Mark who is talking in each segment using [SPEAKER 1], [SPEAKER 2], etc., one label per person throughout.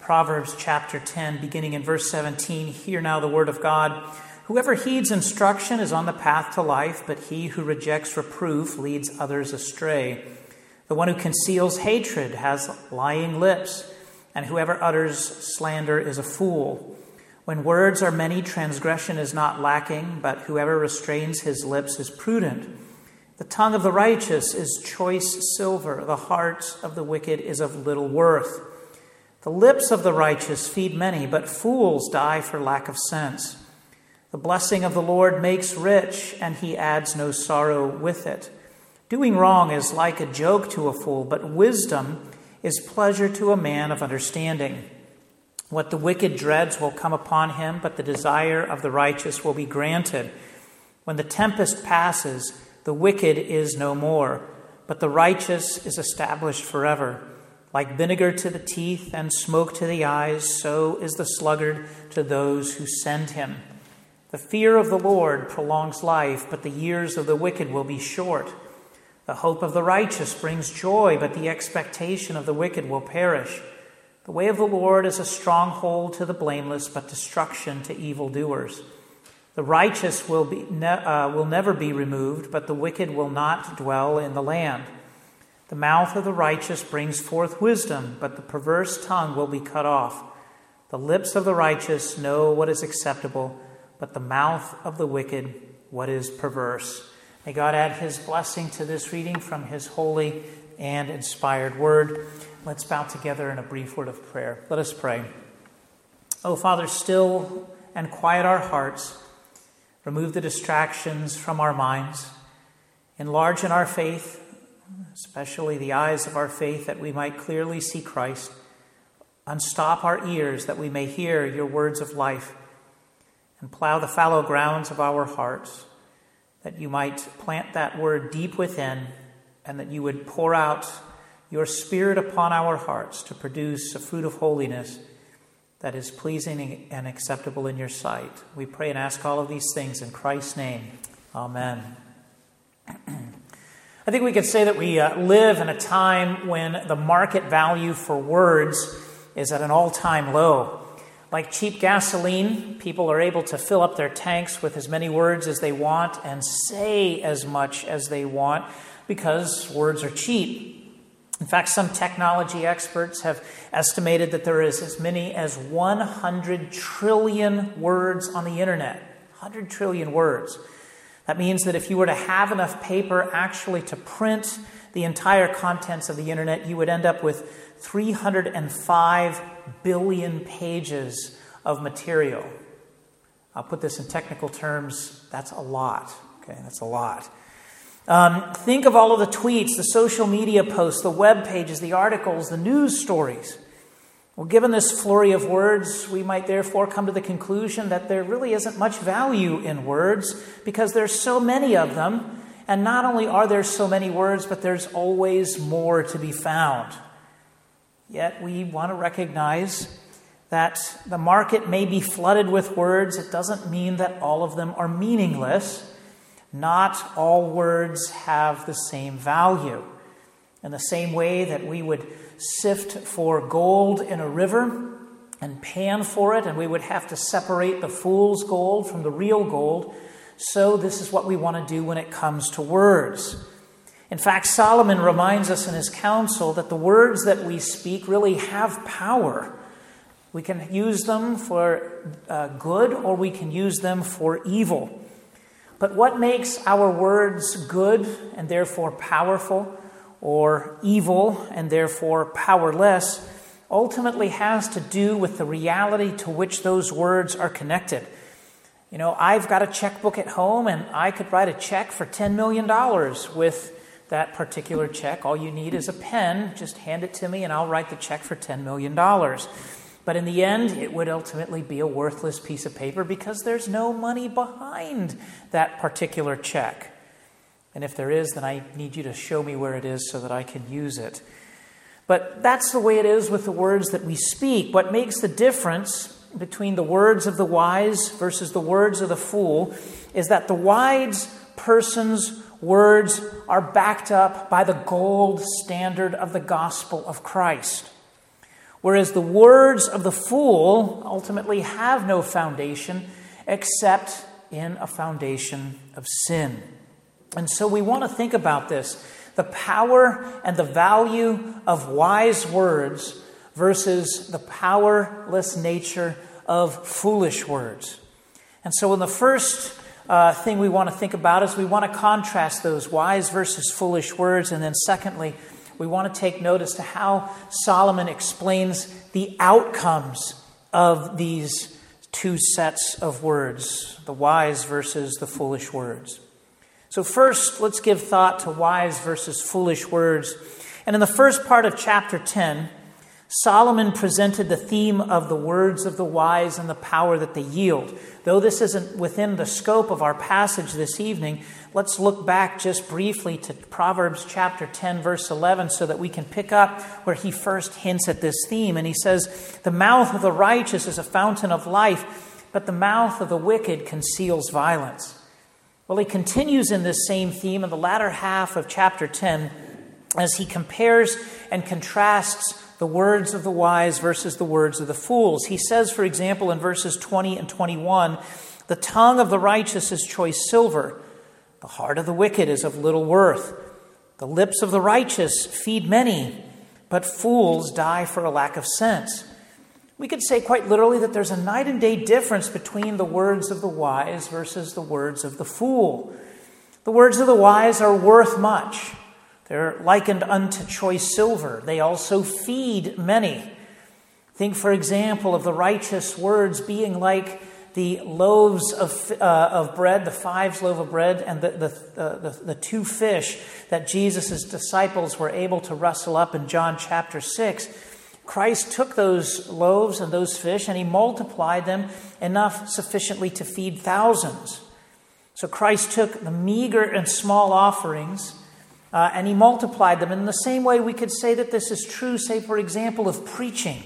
[SPEAKER 1] Proverbs chapter 10, beginning in verse 17. Hear now the word of God. Whoever heeds instruction is on the path to life, but he who rejects reproof leads others astray. The one who conceals hatred has lying lips, and whoever utters slander is a fool. When words are many, transgression is not lacking, but whoever restrains his lips is prudent. The tongue of the righteous is choice silver. The heart of the wicked is of little worth. The lips of the righteous feed many, but fools die for lack of sense. The blessing of the Lord makes rich, and he adds no sorrow with it. Doing wrong is like a joke to a fool, but wisdom is pleasure to a man of understanding. What the wicked dreads will come upon him, but the desire of the righteous will be granted. When the tempest passes, the wicked is no more, but the righteous is established forever. Like vinegar to the teeth and smoke to the eyes, so is the sluggard to those who send him. The fear of the Lord prolongs life, but the years of the wicked will be short. The hope of the righteous brings joy, but the expectation of the wicked will perish. The way of the Lord is a stronghold to the blameless, but destruction to evildoers. The righteous will never be removed, but the wicked will not dwell in the land. The mouth of the righteous brings forth wisdom, but the perverse tongue will be cut off. The lips of the righteous know what is acceptable, but the mouth of the wicked what is perverse. May God add his blessing to this reading from his holy and inspired word. Let's bow together in a brief word of prayer. Let us pray. Oh, Father, still and quiet our hearts. Remove the distractions from our minds. Enlarge in our faith, especially the eyes of our faith, that we might clearly see Christ. Unstop our ears that we may hear your words of life. And plow the fallow grounds of our hearts, that you might plant that word deep within, and that you would pour out your Spirit upon our hearts to produce a fruit of holiness that is pleasing and acceptable in your sight. We pray and ask all of these things in Christ's name. Amen. I think we could say that we live in a time when the market value for words is at an all-time low. Like cheap gasoline, people are able to fill up their tanks with as many words as they want and say as much as they want because words are cheap. In fact, some technology experts have estimated that there is as many as 100 trillion words on the internet. 100 trillion words. That means that if you were to have enough paper actually to print the entire contents of the internet, you would end up with 305 billion pages of material. I'll put this in technical terms. That's a lot. Okay, that's a lot. Think of all of the tweets, the social media posts, the web pages, the articles, the news stories. Well, given this flurry of words, we might therefore come to the conclusion that there really isn't much value in words because there's so many of them. And not only are there so many words, but there's always more to be found. Yet we want to recognize that the market may be flooded with words. It doesn't mean that all of them are meaningless. Not all words have the same value. In the same way that we would sift for gold in a river and pan for it, and we would have to separate the fool's gold from the real gold, so this is what we want to do when it comes to words. In fact, Solomon reminds us in his counsel that the words that we speak really have power. We can use them for good or we can use them for evil. But what makes our words good and therefore powerful or evil and therefore powerless ultimately has to do with the reality to which those words are connected. You know, I've got a checkbook at home and I could write a check for $10 million with that particular check. All you need is a pen. Just hand it to me and I'll write the check for $10 million. But in the end, it would ultimately be a worthless piece of paper because there's no money behind that particular check. And if there is, then I need you to show me where it is so that I can use it. But that's the way it is with the words that we speak. What makes the difference between the words of the wise versus the words of the fool is that the wise person's words are backed up by the gold standard of the gospel of Christ. whereas the words of the fool ultimately have no foundation except in a foundation of sin. And so we want to think about this, the power and the value of wise words versus the powerless nature of foolish words. And so in the first thing we want to think about is we want to contrast those wise versus foolish words. And then secondly, we want to take notice to how Solomon explains the outcomes of these two sets of words, the wise versus the foolish words. So first, let's give thought to wise versus foolish words. And in the first part of chapter 10, Solomon presented the theme of the words of the wise and the power that they yield. Though this isn't within the scope of our passage this evening, let's look back just briefly to Proverbs chapter 10, verse 11, so that we can pick up where he first hints at this theme. And he says, "The mouth of the righteous is a fountain of life, but the mouth of the wicked conceals violence." Well, he continues in this same theme in the latter half of chapter 10 as he compares and contrasts the words of the wise versus the words of the fools. He says, for example, in verses 20 and 21, "The tongue of the righteous is choice silver. The heart of the wicked is of little worth. The lips of the righteous feed many, but fools die for a lack of sense." We could say quite literally that there's a night and day difference between the words of the wise versus the words of the fool. The words of the wise are worth much. They're likened unto choice silver. They also feed many. Think, for example, of the righteous words being like the loaves of bread, the 5 loaves of bread, and the 2 fish that Jesus' disciples were able to rustle up in John chapter 6. Christ took those loaves and those fish and he multiplied them enough sufficiently to feed thousands. So Christ took the meager and small offerings and he multiplied them. In the same way, we could say that this is true, say, for example, of preaching.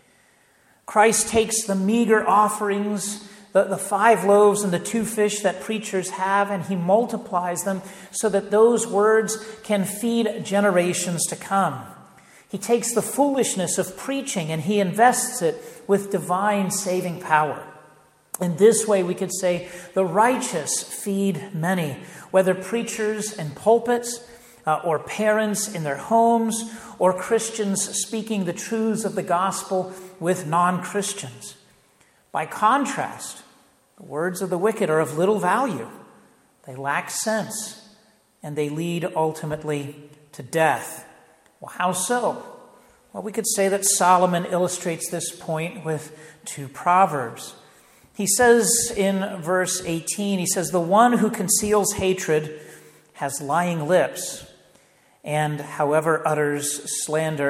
[SPEAKER 1] Christ takes the meager offerings, the 5 loaves and the 2 fish that preachers have, and he multiplies them so that those words can feed generations to come. He takes the foolishness of preaching and he invests it with divine saving power. In this way, we could say the righteous feed many, whether preachers in pulpits, or parents in their homes, or Christians speaking the truths of the gospel with non-Christians. By contrast, the words of the wicked are of little value. They lack sense, and they lead ultimately to death. Well, how so? Well, we could say that Solomon illustrates this point with 2 proverbs. He says in verse 18, he says, "The one who conceals hatred has lying lips, and whoever utters slander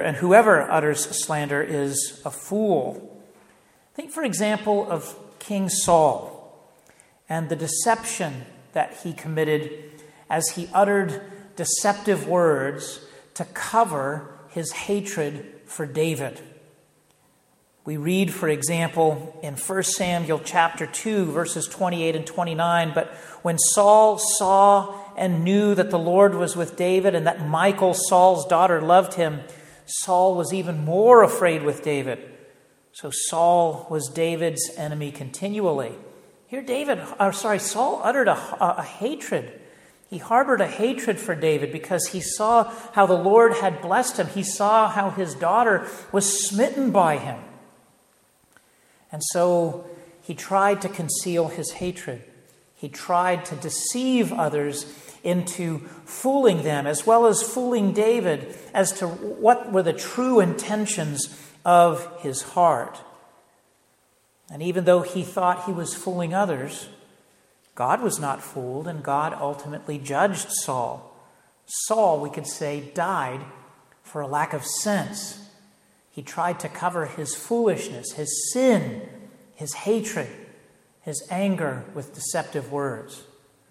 [SPEAKER 1] is a fool." Think, for example, of King Saul and the deception that he committed as he uttered deceptive words to cover his hatred for David. We read, for example, in 1 Samuel chapter 2, verses 28 and 29, "But when Saul saw and knew that the Lord was with David and that Michal, Saul's daughter, loved him, Saul was even more afraid with David. So Saul was David's enemy continually." Here Saul uttered a hatred. He harbored a hatred for David because he saw how the Lord had blessed him. He saw how his daughter was smitten by him. And so he tried to conceal his hatred. He tried to deceive others into fooling them, as well as fooling David as to what were the true intentions of his heart. And even though he thought he was fooling others, God was not fooled, and God ultimately judged Saul. Saul, we could say, died for a lack of sense. He tried to cover his foolishness, his sin, his hatred, his anger with deceptive words.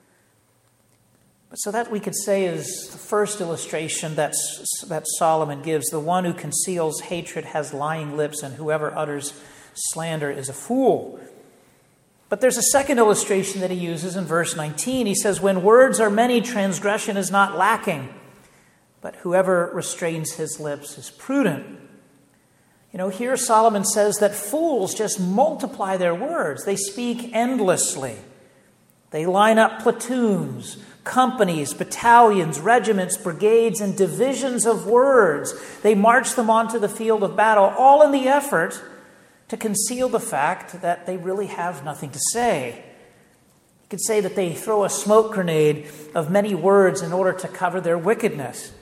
[SPEAKER 1] So that, we could say, is the first illustration that Solomon gives. The one who conceals hatred has lying lips, and whoever utters slander is a fool. But there's a second illustration that he uses in verse 19. He says, "When words are many, transgression is not lacking, but whoever restrains his lips is prudent." Here Solomon says that fools just multiply their words. They speak endlessly. They line up platoons, companies, battalions, regiments, brigades, and divisions of words. They march them onto the field of battle, all in the effort to conceal the fact that they really have nothing to say. You could say that they throw a smoke grenade of many words in order to cover their wickedness.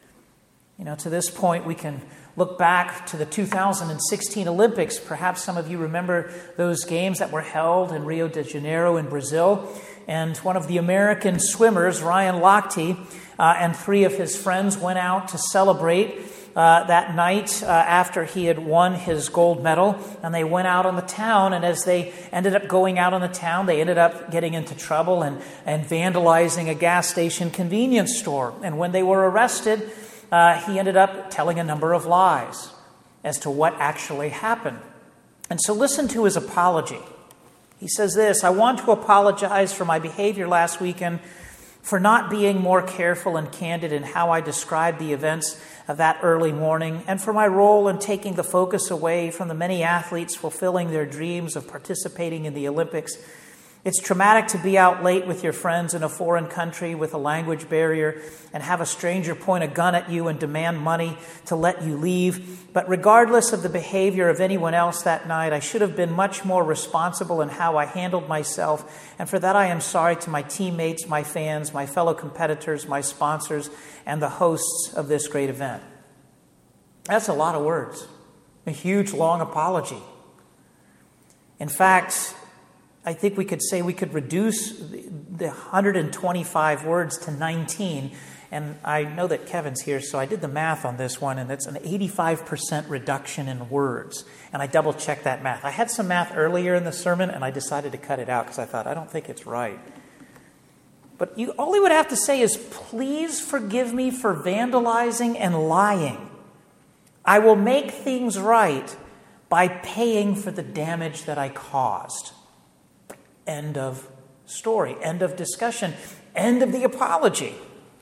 [SPEAKER 1] To this point, we can look back to the 2016 Olympics. Perhaps some of you remember those games that were held in Rio de Janeiro in Brazil. And one of the American swimmers, Ryan Lochte, and 3 of his friends went out to celebrate that night after he had won his gold medal. And they went out on the town. And as they ended up going out on the town, they ended up getting into trouble and vandalizing a gas station convenience store. And when they were arrested, he ended up telling a number of lies as to what actually happened. And so listen to his apology. He says this: "I want to apologize for my behavior last weekend, for not being more careful and candid in how I described the events of that early morning, and for my role in taking the focus away from the many athletes fulfilling their dreams of participating in the Olympics. It's traumatic to be out late with your friends in a foreign country with a language barrier and have a stranger point a gun at you and demand money to let you leave. But regardless of the behavior of anyone else that night, I should have been much more responsible in how I handled myself. And for that, I am sorry to my teammates, my fans, my fellow competitors, my sponsors, and the hosts of this great event." That's a lot of words. A huge, long apology. In fact, I think we could say we could reduce the 125 words to 19. And I know that Kevin's here, so I did the math on this one, and it's an 85% reduction in words. And I double-checked that math. I had some math earlier in the sermon, and I decided to cut it out because I thought, I don't think it's right. But all he would have to say is, "Please forgive me for vandalizing and lying. I will make things right by paying for the damage that I caused." End of story. End of discussion. End of the apology.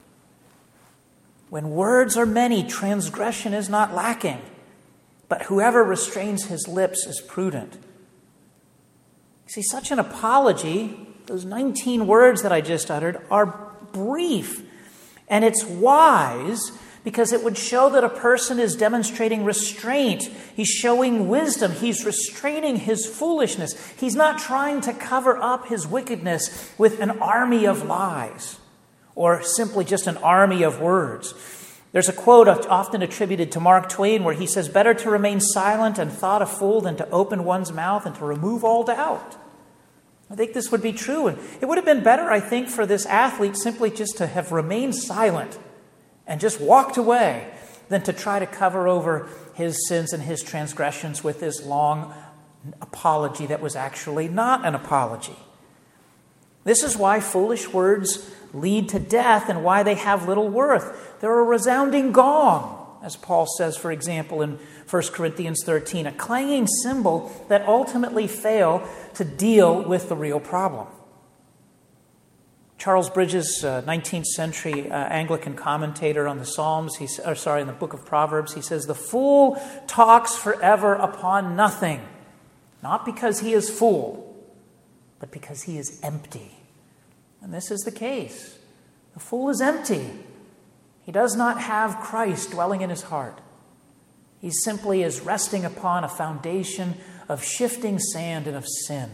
[SPEAKER 1] When words are many, transgression is not lacking. But whoever restrains his lips is prudent. You see, such an apology, those 19 words that I just uttered, are brief. And it's wise because it would show that a person is demonstrating restraint. He's showing wisdom. He's restraining his foolishness. He's not trying to cover up his wickedness with an army of lies or simply just an army of words. There's a quote often attributed to Mark Twain where he says, "Better to remain silent and thought a fool than to open one's mouth and to remove all doubt." I think this would be true. And it would have been better, I think, for this athlete simply just to have remained silent and just walked away than to try to cover over his sins and his transgressions with this long apology that was actually not an apology. This is why foolish words lead to death and why they have little worth. They're a resounding gong, as Paul says, for example, in 1 Corinthians 13, a clanging cymbal that ultimately fail to deal with the real problem. Charles Bridges, 19th century Anglican commentator on the Psalms, in the book of Proverbs, he says, "The fool talks forever upon nothing, not because he is fool, but because he is empty." And this is the case. The fool is empty. He does not have Christ dwelling in his heart. He simply is resting upon a foundation of shifting sand and of sin.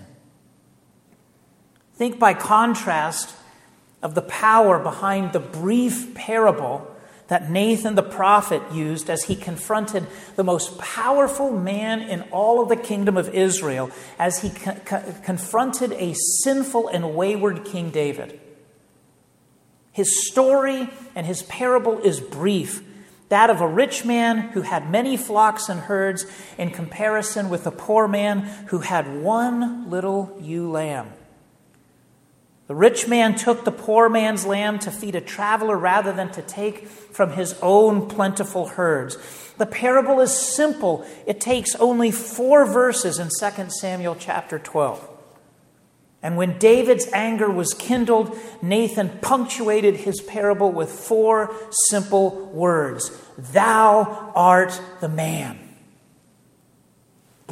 [SPEAKER 1] Think by contrast of the power behind the brief parable that Nathan the prophet used as he confronted the most powerful man in all of the kingdom of Israel, as he confronted a sinful and wayward King David. His story and his parable is brief, that of a rich man who had many flocks and herds in comparison with a poor man who had one little ewe lamb. The rich man took the poor man's lamb to feed a traveler rather than to take from his own plentiful herds. The parable is simple. It takes only 4 verses in 2 Samuel chapter 12. And when David's anger was kindled, Nathan punctuated his parable with 4 simple words. "Thou art the man."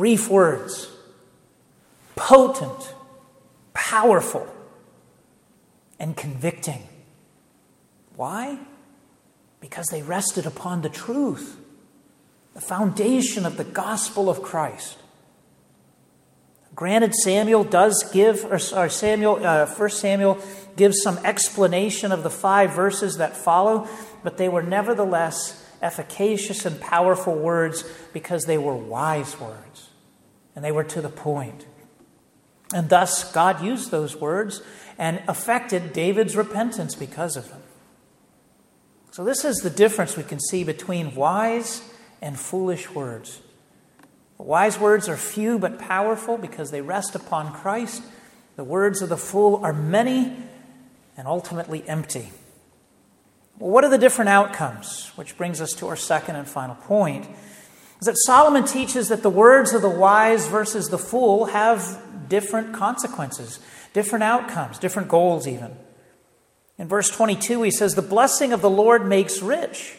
[SPEAKER 1] brief words, potent, powerful, and convicting. Why? Because they rested upon the truth, the foundation of the gospel of Christ. Granted, Samuel does give, or 1 Samuel gives some explanation of the 5 verses that follow, but they were nevertheless efficacious and powerful words because they were wise words, and they were to the point. And thus, God used those words and affected David's repentance because of them. So this is the difference we can see between wise and foolish words. The wise words are few but powerful because they rest upon Christ. The words of the fool are many and ultimately empty. Well, what are the different outcomes? Which brings us to our second and final point, is that Solomon teaches that the words of the wise versus the fool have different consequences, different outcomes, different goals even. In verse 22, he says, "The blessing of the Lord makes rich,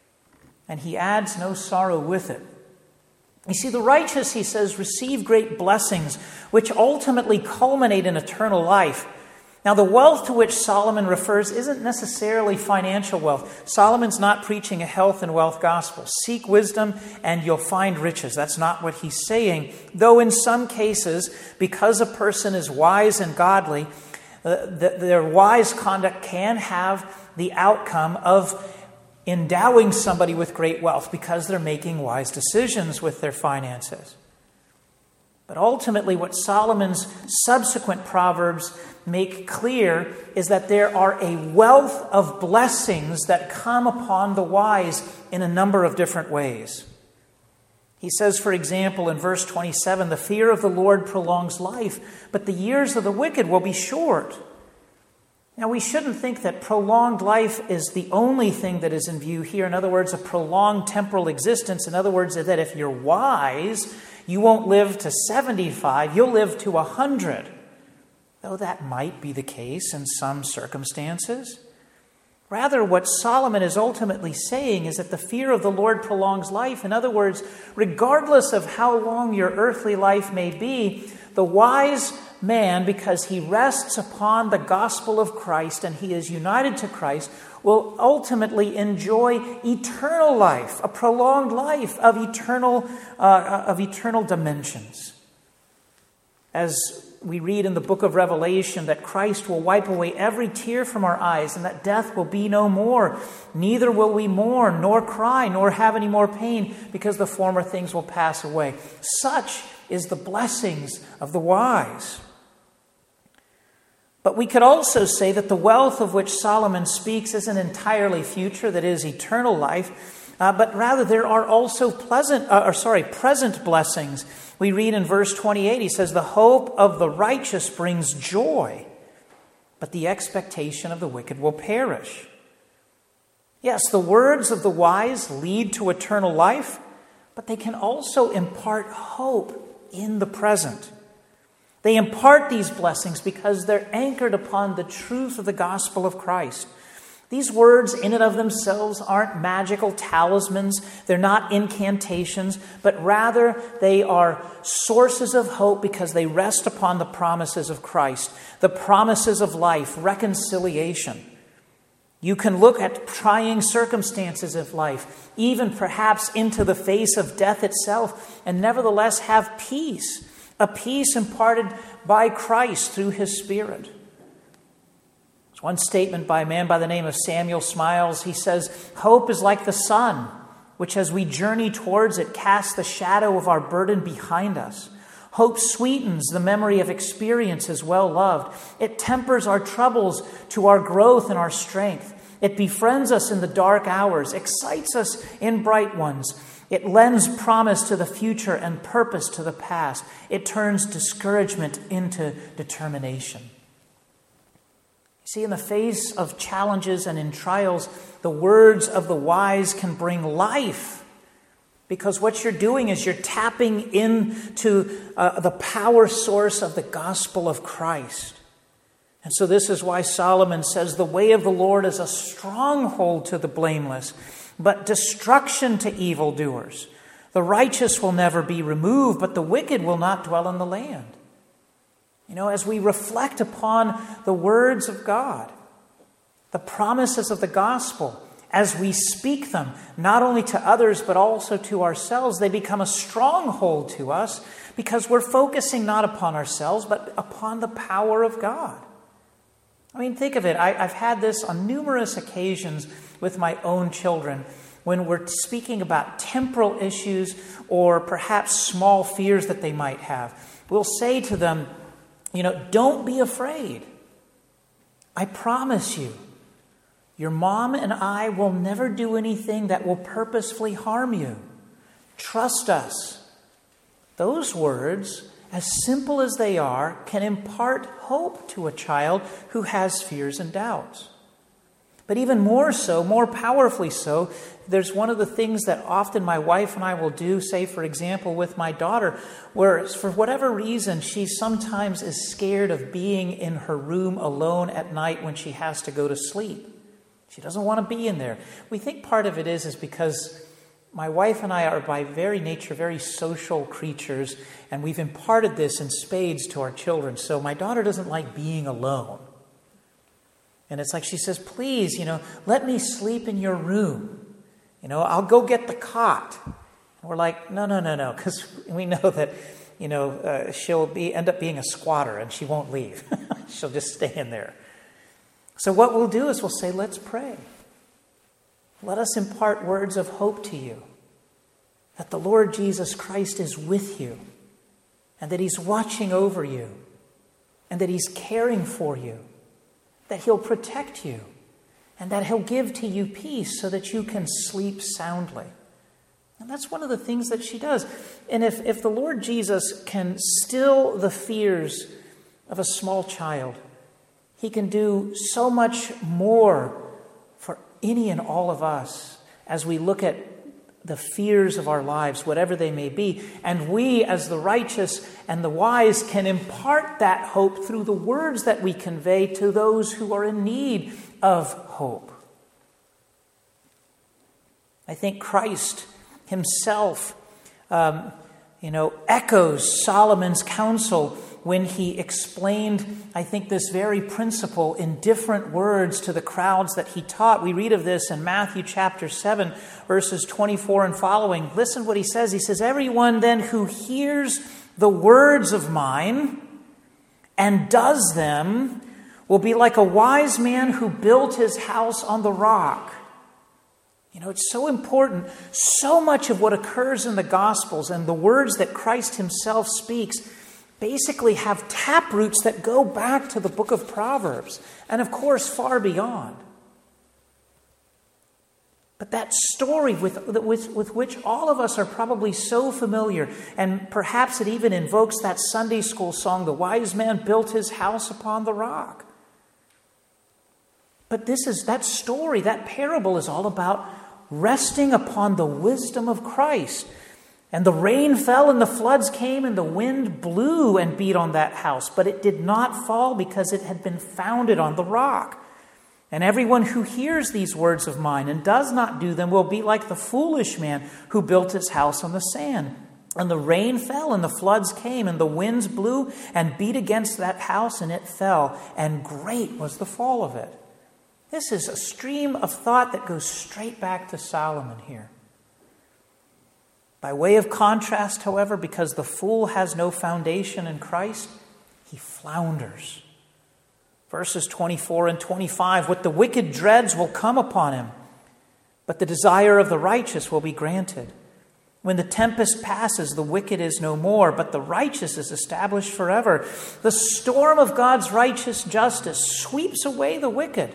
[SPEAKER 1] and he adds no sorrow with it." You see, the righteous, he says, receive great blessings, which ultimately culminate in eternal life. Now, the wealth to which Solomon refers isn't necessarily financial wealth. Solomon's not preaching a health and wealth gospel. Seek wisdom and you'll find riches. That's not what he's saying. Though in some cases, because a person is wise and godly, their wise conduct can have the outcome of endowing somebody with great wealth because they're making wise decisions with their finances. But ultimately, what Solomon's subsequent proverbs make clear is that there are a wealth of blessings that come upon the wise in a number of different ways. He says, for example, in verse 27, "The fear of the Lord prolongs life, but the years of the wicked will be short." Now, we shouldn't think that prolonged life is the only thing that is in view here. In other words, a prolonged temporal existence. In other words, that if you're wise, you won't live to 75, you'll live to 100. Though that might be the case in some circumstances. Rather, what Solomon is ultimately saying is that the fear of the Lord prolongs life. In other words, regardless of how long your earthly life may be, the wise man, because he rests upon the gospel of Christ and he is united to Christ, will ultimately enjoy eternal life, a prolonged life of eternal dimensions. As we read in the book of Revelation that Christ will wipe away every tear from our eyes and that death will be no more. Neither will we mourn, nor cry, nor have any more pain, because the former things will pass away. Such is the blessings of the wise. But we could also say that the wealth of which Solomon speaks isn't entirely future, that is eternal life, but rather there are also present blessings. We read in verse 28, he says, "The hope of the righteous brings joy, but the expectation of the wicked will perish." Yes, the words of the wise lead to eternal life, but they can also impart hope in the present. They impart these blessings because they're anchored upon the truth of the gospel of Christ. These words in and of themselves aren't magical talismans. They're not incantations, but rather they are sources of hope because they rest upon the promises of Christ, the promises of life, reconciliation. You can look at trying circumstances of life, even perhaps into the face of death itself, and nevertheless have peace, a peace imparted by Christ through His Spirit. There's one statement by a man by the name of Samuel Smiles. He says, "Hope is like the sun, which as we journey towards it casts the shadow of our burden behind us. Hope sweetens the memory of experiences well loved. It tempers our troubles to our growth and our strength. It befriends us in the dark hours, excites us in bright ones. It lends promise to the future and purpose to the past. It turns discouragement into determination." See, in the face of challenges and in trials, the words of the wise can bring life. Because what you're doing is you're tapping into the power source of the gospel of Christ. And so this is why Solomon says, "The way of the Lord is a stronghold to the blameless, but destruction to evildoers. The righteous will never be removed, but the wicked will not dwell in the land. As we reflect upon the words of God, the promises of the gospel, as we speak them, not only to others, but also to ourselves, they become a stronghold to us because we're focusing not upon ourselves, but upon the power of God. Think of it. I've had this on numerous occasions with my own children when we're speaking about temporal issues or perhaps small fears that they might have. We'll say to them, don't be afraid. I promise you, your mom and I will never do anything that will purposefully harm you. Trust us. Those words, as simple as they are, can impart hope to a child who has fears and doubts. But even more so, more powerfully so, there's one of the things that often my wife and I will do, say, for example, with my daughter, where for whatever reason, she sometimes is scared of being in her room alone at night when she has to go to sleep. She doesn't want to be in there. We think part of it is because my wife and I are by very nature very social creatures, and we've imparted this in spades to our children. So my daughter doesn't like being alone. And it's like she says, please, let me sleep in your room. I'll go get the cot. And we're like, no, because we know that, she'll end up being a squatter and she won't leave. She'll just stay in there. So what we'll do is we'll say, let's pray. Let us impart words of hope to you, that the Lord Jesus Christ is with you, and that He's watching over you, and that He's caring for you, that He'll protect you, and that He'll give to you peace so that you can sleep soundly. And that's one of the things that she does. And if the Lord Jesus can still the fears of a small child, He can do so much more for any and all of us as we look at the fears of our lives, whatever they may be. And we, as the righteous and the wise, can impart that hope through the words that we convey to those who are in need of hope. I think Christ Himself, echoes Solomon's counsel when he explained, I think, this very principle in different words to the crowds that He taught. We read of this in Matthew chapter 7, verses 24 and following. Listen what He says. He says, everyone then who hears the words of mine and does them will be like a wise man who built his house on the rock. It's so important. So much of what occurs in the Gospels and the words that Christ Himself speaks basically have tap roots that go back to the book of Proverbs, and of course far beyond. But that story with which all of us are probably so familiar, and perhaps it even invokes that Sunday school song, "The wise man built his house upon the rock." But that story, that parable is all about resting upon the wisdom of Christ. And the rain fell and the floods came and the wind blew and beat on that house. But it did not fall because it had been founded on the rock. And everyone who hears these words of mine and does not do them will be like the foolish man who built his house on the sand. And the rain fell and the floods came and the winds blew and beat against that house and it fell. And great was the fall of it. This is a stream of thought that goes straight back to Solomon here. By way of contrast, however, because the fool has no foundation in Christ, he flounders. Verses 24 and 25, what the wicked dreads will come upon him, but the desire of the righteous will be granted. When the tempest passes, the wicked is no more, but the righteous is established forever. The storm of God's righteous justice sweeps away the wicked,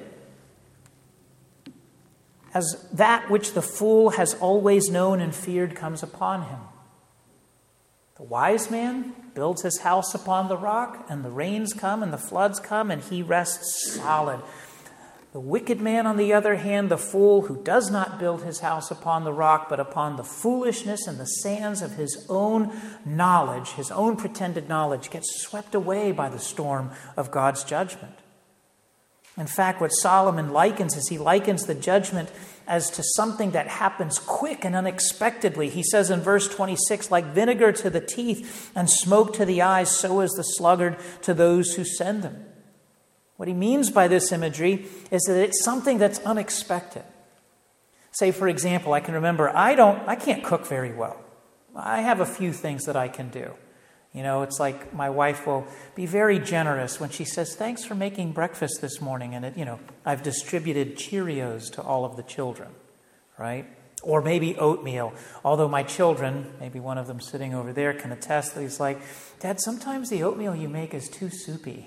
[SPEAKER 1] as that which the fool has always known and feared comes upon him. The wise man builds his house upon the rock, and the rains come and the floods come, and he rests solid. The wicked man, on the other hand, the fool who does not build his house upon the rock, but upon the foolishness and the sands of his own knowledge, his own pretended knowledge, gets swept away by the storm of God's judgment. In fact, what Solomon likens is he likens the judgment as to something that happens quick and unexpectedly. He says in verse 26, like vinegar to the teeth and smoke to the eyes, so is the sluggard to those who send them. What he means by this imagery is that it's something that's unexpected. Say, for example, I can remember I can't cook very well. I have a few things that I can do. It's like my wife will be very generous when she says, thanks for making breakfast this morning. And, I've distributed Cheerios to all of the children, right? Or maybe oatmeal. Although my children, maybe one of them sitting over there, can attest that he's like, Dad, sometimes the oatmeal you make is too soupy.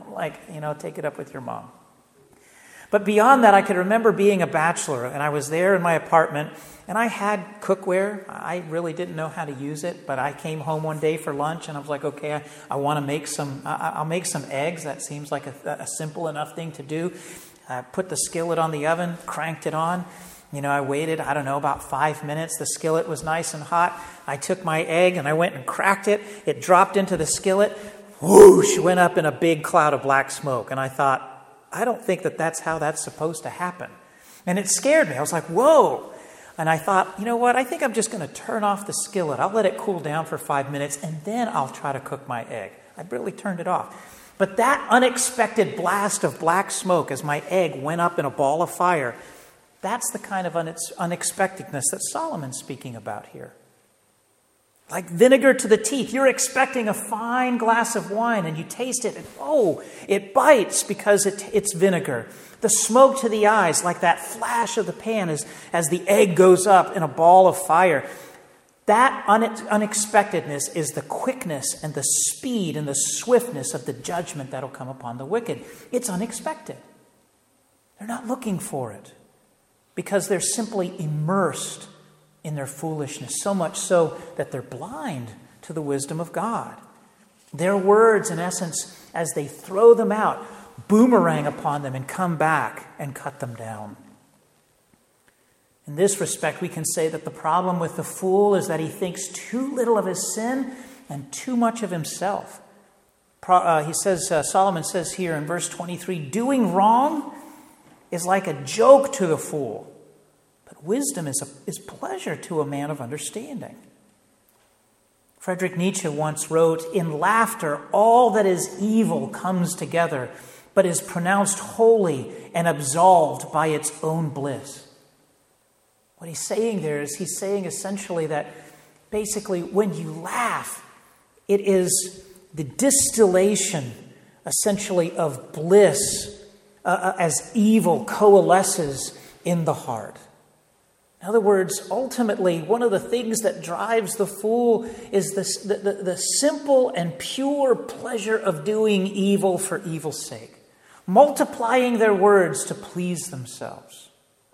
[SPEAKER 1] Take it up with your mom. But beyond that, I could remember being a bachelor, and I was there in my apartment, and I had cookware. I really didn't know how to use it, but I came home one day for lunch, and I was like, okay, I want to make I'll make some eggs. That seems like a simple enough thing to do. I put the skillet on the oven, cranked it on. I waited, about 5 minutes. The skillet was nice and hot. I took my egg, and I went and cracked it. It dropped into the skillet. Whoosh, went up in a big cloud of black smoke. And I thought, I don't think that's how that's supposed to happen. And it scared me. I was like, whoa. And I thought, you know what? I think I'm just going to turn off the skillet. I'll let it cool down for 5 minutes, and then I'll try to cook my egg. I barely turned it off. But that unexpected blast of black smoke as my egg went up in a ball of fire, that's the kind of unexpectedness that Solomon's speaking about here. Like vinegar to the teeth. You're expecting a fine glass of wine and you taste it and it bites because it's vinegar. The smoke to the eyes, like that flash of the pan as the egg goes up in a ball of fire. That unexpectedness is the quickness and the speed and the swiftness of the judgment that'll come upon the wicked. It's unexpected. They're not looking for it because they're simply immersed in their foolishness, so much so that they're blind to the wisdom of God. Their words, in essence, as they throw them out, boomerang upon them and come back and cut them down. In this respect, we can say that the problem with the fool is that he thinks too little of his sin and too much of himself. Solomon says here in verse 23, doing wrong is like a joke to the fool. Wisdom is pleasure to a man of understanding. Friedrich Nietzsche once wrote, in laughter, all that is evil comes together, but is pronounced holy and absolved by its own bliss. What he's saying there is he's saying essentially that basically when you laugh, it is the distillation essentially of bliss as evil coalesces in the heart. In other words, ultimately, one of the things that drives the fool is the simple and pure pleasure of doing evil for evil's sake, multiplying their words to please themselves.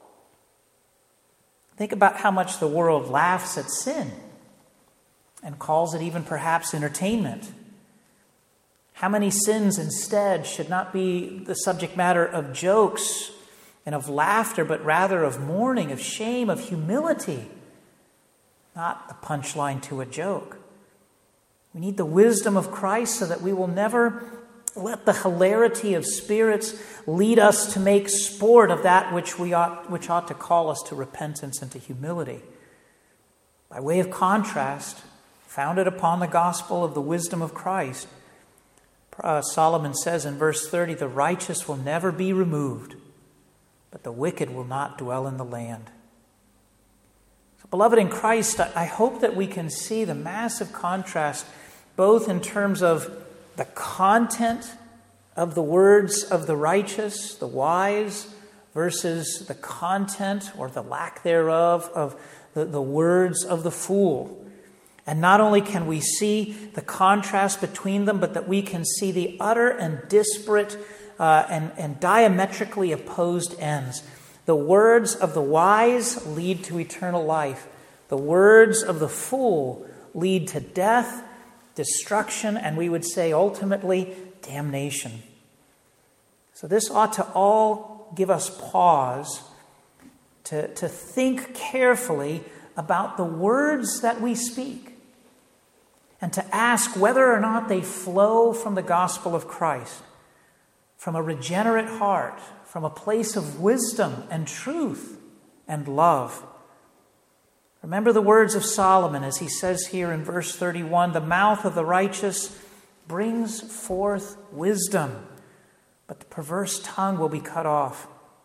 [SPEAKER 1] Think about how much the world laughs at sin and calls it even perhaps entertainment. How many sins instead should not be the subject matter of jokes and of laughter, but rather of mourning, of shame, of humility, not the punchline to a joke. We need the wisdom of Christ so that we will never let the hilarity of spirits lead us to make sport of that which ought to call us to repentance and to humility. By way of contrast, founded upon the gospel of the wisdom of Christ, Solomon says in verse 30, the righteous will never be removed, but the wicked will not dwell in the land. So, beloved in Christ, I hope that we can see the massive contrast both in terms of the content of the words of the righteous, the wise, versus the content or the lack thereof of the words of the fool. And not only can we see the contrast between them, but that we can see the utter and disparate and diametrically opposed ends. The words of the wise lead to eternal life. The words of the fool lead to death, destruction, and we would say ultimately damnation. So this ought to all give us pause to think carefully about the words that we speak and to ask whether or not they flow from the gospel of Christ. from a regenerate heart, from a place of wisdom and truth and love. Remember the words of Solomon as he says here in verse 31, the mouth of the righteous brings forth wisdom, but the perverse tongue will be cut off.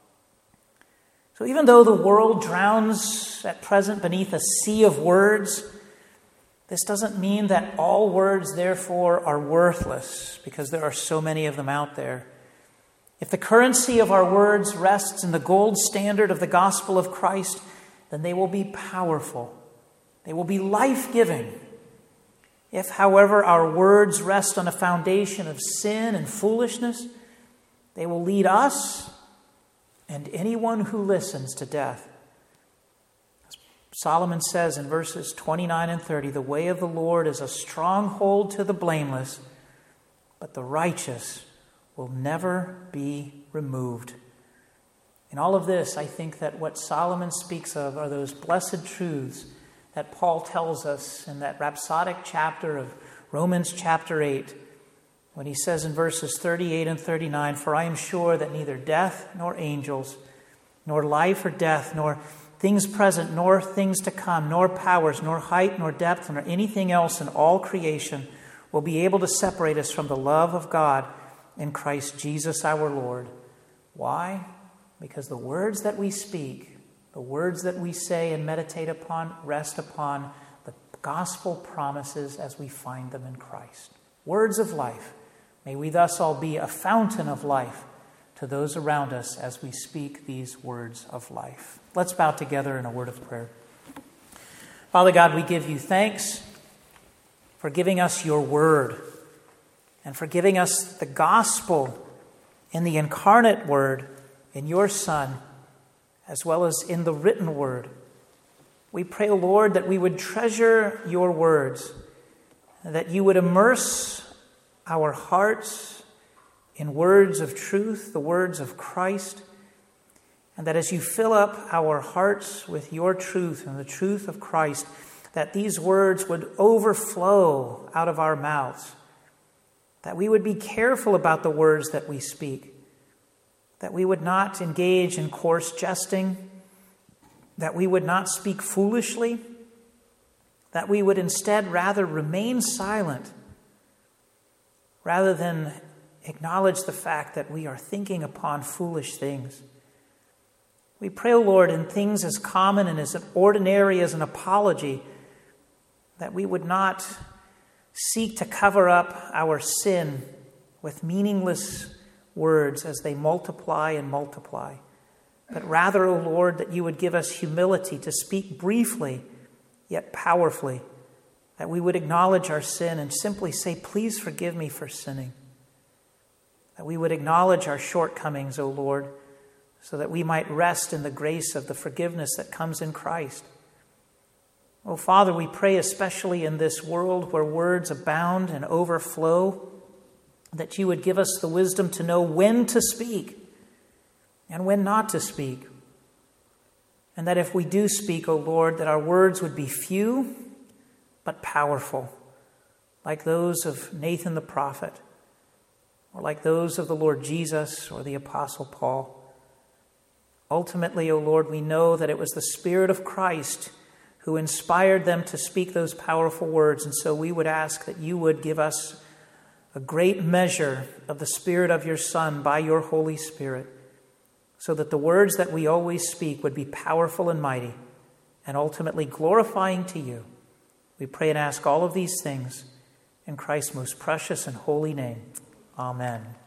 [SPEAKER 1] So even though the world drowns at present beneath a sea of words, this doesn't mean that all words, therefore, are worthless, because there are so many of them out there. If the currency of our words rests in the gold standard of the gospel of Christ, then they will be powerful. They will be life-giving. If, however, our words rest on a foundation of sin and foolishness, they will lead us and anyone who listens to death. Solomon says in verses 29 and 30, the way of the Lord is a stronghold to the blameless, but the righteous will never be removed. In all of this, I think that what Solomon speaks of are those blessed truths that Paul tells us in that rhapsodic chapter of Romans chapter 8, when he says in verses 38 and 39, for I am sure that neither death nor angels, nor life or death, nor things present, nor things to come, nor powers, nor height, nor depth, nor anything else in all creation will be able to separate us from the love of God in Christ Jesus our Lord. Why? Because the words that we speak, the words that we say and meditate upon, rest upon the gospel promises as we find them in Christ. Words of life. May we thus all be a fountain of life to those around us as we speak these words of life. Let's bow together in a word of prayer. Father God, we give you thanks for giving us your word and for giving us the gospel in the incarnate word, in your Son, as well as in the written word. We pray, O Lord, that we would treasure your words, that you would immerse our hearts in words of truth, the words of Christ, and that as you fill up our hearts with your truth and the truth of Christ, that these words would overflow out of our mouths, that we would be careful about the words that we speak, that we would not engage in coarse jesting, that we would not speak foolishly, that we would instead rather remain silent rather than acknowledge the fact that we are thinking upon foolish things. We pray, O Lord, in things as common and as ordinary as an apology, that we would not seek to cover up our sin with meaningless words as they multiply and multiply, but rather, O Lord, that you would give us humility to speak briefly yet powerfully, that we would acknowledge our sin and simply say, please forgive me for sinning. That we would acknowledge our shortcomings, O Lord, so that we might rest in the grace of the forgiveness that comes in Christ. Oh, Father, we pray especially in this world where words abound and overflow, that you would give us the wisdom to know when to speak and when not to speak. And that if we do speak, O Lord, that our words would be few but powerful, like those of Nathan the prophet, or like those of the Lord Jesus or the Apostle Paul. Ultimately, O Lord, we know that it was the Spirit of Christ who inspired them to speak those powerful words, and so we would ask that you would give us a great measure of the Spirit of your Son by your Holy Spirit, so that the words that we always speak would be powerful and mighty, and ultimately glorifying to you. We pray and ask all of these things in Christ's most precious and holy name. Amen.